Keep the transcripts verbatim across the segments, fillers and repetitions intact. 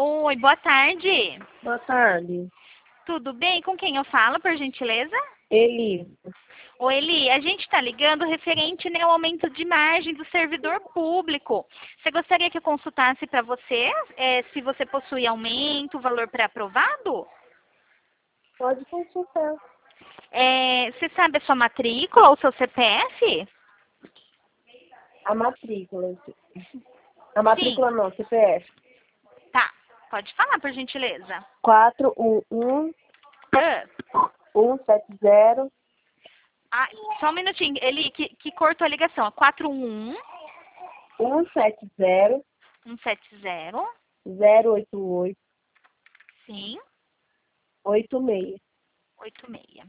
Oi, boa tarde. Boa tarde. Tudo bem? Com quem eu falo, por gentileza? Eli. Oi, Eli, a gente está ligando referente, né, ao aumento de margem do servidor público. Você gostaria que eu consultasse para você é, se você possui aumento, valor pré-aprovado? Pode consultar. É, você sabe a sua matrícula ou seu C P F? A matrícula. A matrícula Sim. não, C P F. Tá, pode falar, por gentileza. quatro um um, Ah, um sete zero, ah, só um minutinho, Eli, que, que cortou a ligação. quatro um um, um sete zero, um sete zero, zero oito oito, sim, oito seis. oito seis.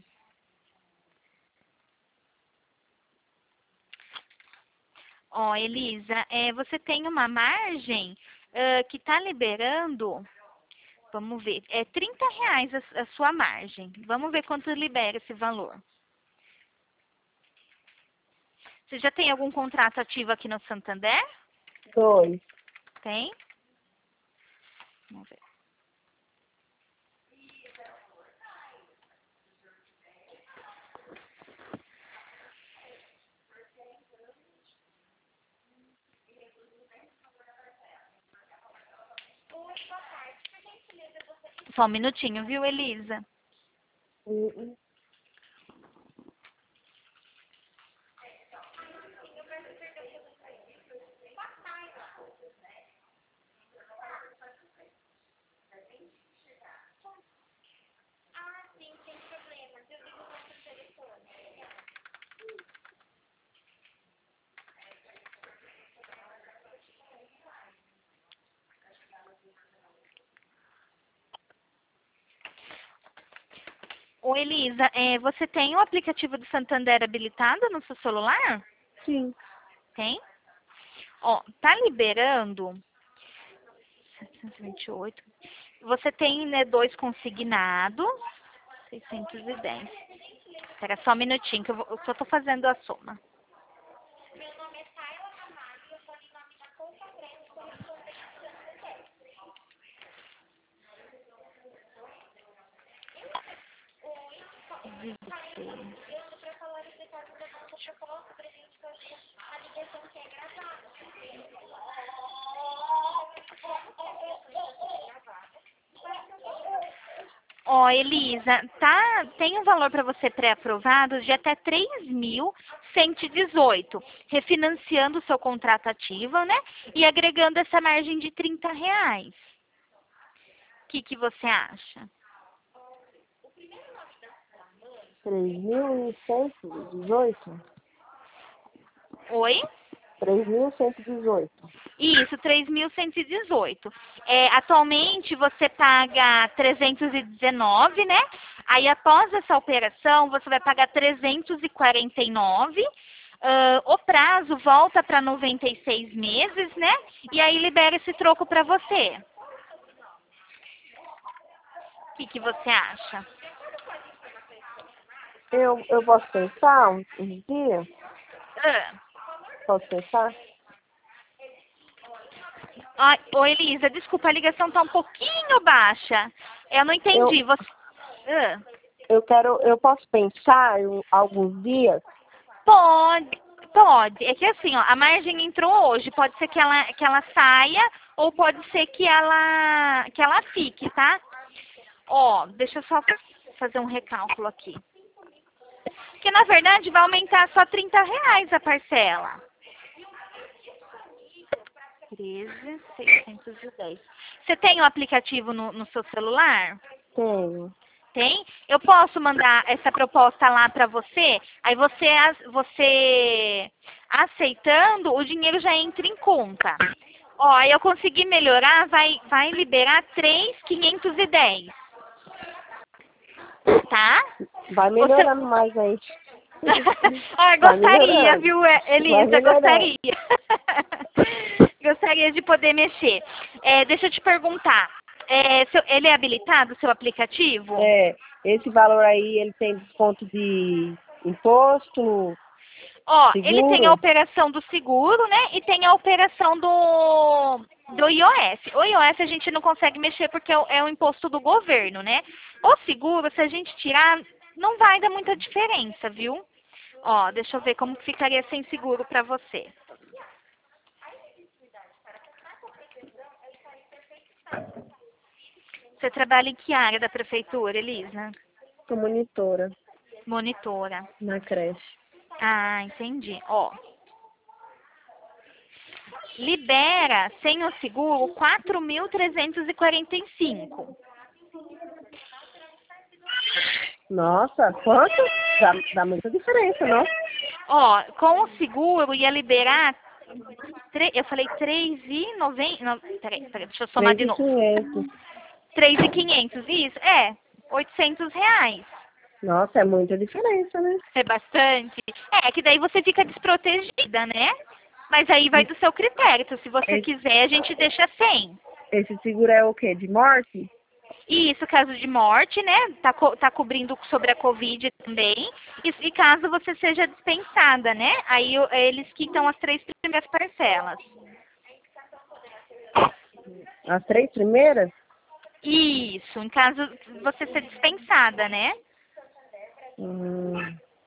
Ó, Elisa, é, você tem uma margem ah, que está liberando, vamos ver, é trinta reais a, a sua margem. Vamos ver quanto libera esse valor. Você já tem algum contrato ativo aqui no Santander? dois. Tem? Vamos ver. Só um minutinho, viu, Elisa? Um, um. Ô, Elisa, é, você tem o aplicativo do Santander habilitado no seu celular? Sim. Tem? Ó, tá liberando setecentos e vinte e oito. Você tem, né, dois consignados, seiscentos e dez. Espera só um minutinho que eu, vou, eu só tô fazendo a soma. dezesseis. Ó, Elisa, tá, tem um valor para você pré-aprovado de até três mil cento e dezoito, refinanciando o seu contrato ativo, né? E agregando essa margem de trinta reais. O que, que você acha? três mil cento e dezoito? Oi? três mil cento e dezoito. Isso, três mil cento e dezoito. É, atualmente você paga trezentos e dezenove, né? Aí após essa operação você vai pagar trezentos e quarenta e nove. Uh, o prazo volta para noventa e seis meses, né? E aí libera esse troco para você. O que, que você acha? Eu, eu posso pensar uns, uns dias? Uh. Posso pensar? Ai, ô Elisa, desculpa, a ligação tá um pouquinho baixa. Eu não entendi. Eu, Você. Uh. eu quero, eu posso pensar em alguns dias? Pode, pode. É que assim, ó, a margem entrou hoje. Pode ser que ela, que ela saia ou pode ser que ela, que ela fique, tá? Ó, deixa eu só fazer um recálculo aqui. Que na verdade vai aumentar só trinta reais a parcela. treze mil seiscentos e dez. Você tem o aplicativo no, no seu celular? Tenho. Tem? Eu posso mandar essa proposta lá para você, aí você, você aceitando, o dinheiro já entra em conta. Ó, aí eu consegui melhorar, vai, vai liberar três mil quinhentos e dez. Tá? Vai melhorando você... mais aí. Ah, gostaria, viu, Elisa? Gostaria. Gostaria de poder mexer. É, deixa eu te perguntar. É, seu, ele é habilitado, seu aplicativo? É, esse valor aí, ele tem desconto de imposto, Ó, seguro? ele tem a operação do seguro, né? E tem a operação do, do o I O F. O I O F a gente não consegue mexer porque é o, é o imposto do governo, né? O seguro, se a gente tirar, não vai dar muita diferença, viu? Ó, deixa eu ver como que ficaria sem seguro pra você. Você trabalha em que área da prefeitura, Elisa? Sou monitora Monitora. na creche. Ah, entendi. Ó. Libera, sem o seguro, quatro mil trezentos e quarenta e cinco. Nossa, quanto? Dá, dá muita diferença, não? Ó, com o seguro ia liberar, tre- eu falei três e noventa, não, peraí, peraí, deixa eu somar de novo. quinhentos. três mil e quinhentos, isso? É, oitocentos reais. Nossa, é muita diferença, né? É bastante. É, que daí você fica desprotegida, né? Mas aí vai do seu critério. Então, se você Esse, quiser, a gente deixa sem. esse seguro é o quê? De morte? E isso, caso de morte, né? Tá, co tá cobrindo sobre a Covid também. E, e caso você seja dispensada, né? Aí o- eles quitam as três primeiras parcelas. As três primeiras? Isso, em caso de você ser dispensada, né? Hum.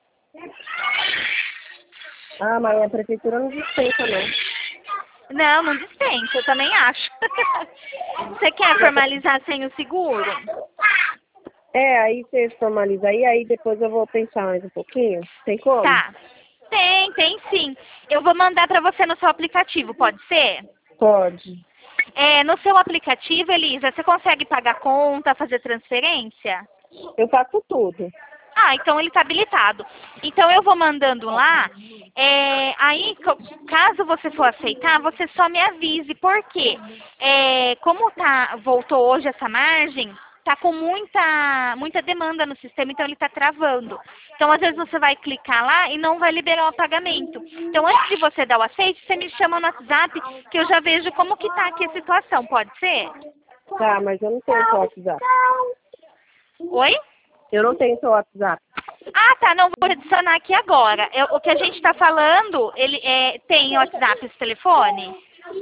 Ah, mas a prefeitura não dispensa, não. Não, não dispensa, eu também acho. Você quer formalizar sem o seguro? É, aí você formaliza aí, aí depois eu vou pensar mais um pouquinho. Tem como? Tá. Tem, tem sim. Eu vou mandar para você no seu aplicativo, pode ser? Pode. É, no seu aplicativo, Elisa, você consegue pagar conta, fazer transferência? Eu faço tudo. Ah, então ele está habilitado. Então eu vou mandando lá. É, aí, co- caso você for aceitar, você só me avise. Por quê? É, como tá, voltou hoje essa margem, tá com muita, muita demanda no sistema, então ele está travando. Então, às vezes, você vai clicar lá e não vai liberar o pagamento. Então, antes de você dar o aceite, você me chama no WhatsApp, que eu já vejo como que tá aqui a situação. Pode ser? Tá, mas eu não tenho seu WhatsApp. Oi? Eu não tenho seu WhatsApp. Ah, tá, não vou adicionar aqui agora. Eu- o que a gente está falando, ele é, tem WhatsApp esse telefone?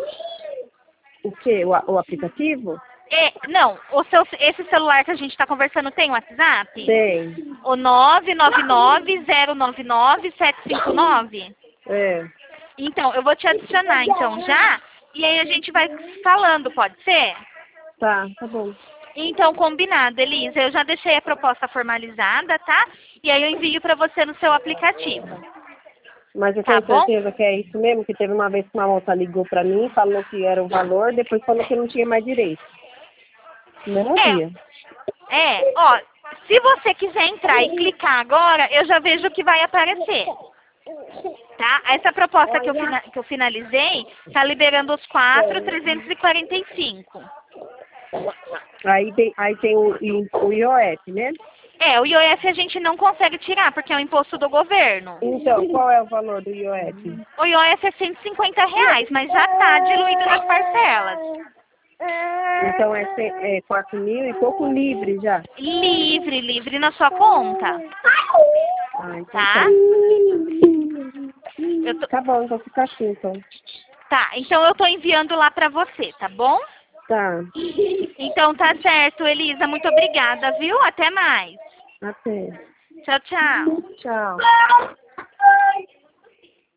O quê? O, a- o aplicativo? É, não, o seu, esse celular que a gente está conversando tem WhatsApp? Tem. O nove nove nove zero nove nove sete cinco nove? É. Então, eu vou te adicionar então já, e aí a gente vai falando, pode ser? Tá, tá bom. Então, combinado, Elisa. Eu já deixei a proposta formalizada, tá? E aí eu envio para você no seu aplicativo. Mas eu Tá tenho bom? certeza que é isso mesmo, que teve uma vez que uma moça ligou pra mim, falou que era o valor, depois falou que não tinha mais direito. Não É, havia. é, ó, se você quiser entrar e clicar agora, eu já vejo o que vai aparecer. Tá? Essa proposta que eu, fina- que eu finalizei tá liberando os quatro trezentos e quarenta e cinco. Aí tem, aí tem o, o I O F, né? É, o I O F a gente não consegue tirar, porque é um imposto do governo. Então, qual é o valor do I O F? O I O F é cento e cinquenta reais, mas já tá diluído nas parcelas. Então é, cem- é quatro mil e pouco livre já. Livre, livre na sua conta. Ah, então Tá? tá. Eu tô- Tá bom, então fica assim, então. Tá, então eu tô enviando lá pra você, tá bom? Tá. Então tá certo, Elisa. Muito obrigada, viu? Até mais. Até. Tchau, tchau. Tchau.